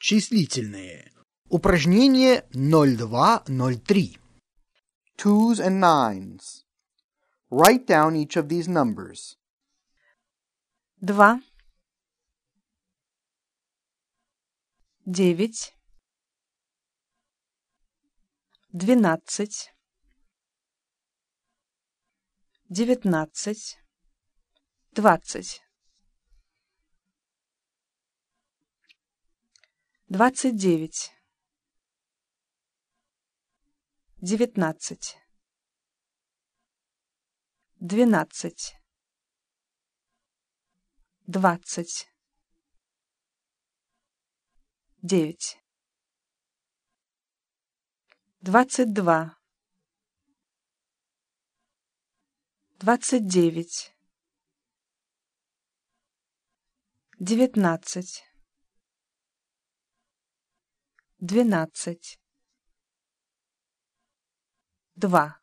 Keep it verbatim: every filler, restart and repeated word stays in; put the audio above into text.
Числительные. Упражнение ноль два ноль три. Twos and nines. Write down each of these numbers. Два, девять, двенадцать, девятнадцать, двадцать, двадцать девять, девятнадцать, двенадцать, двадцать, девять, двадцать два, двадцать девять, девятнадцать, двенадцать, два.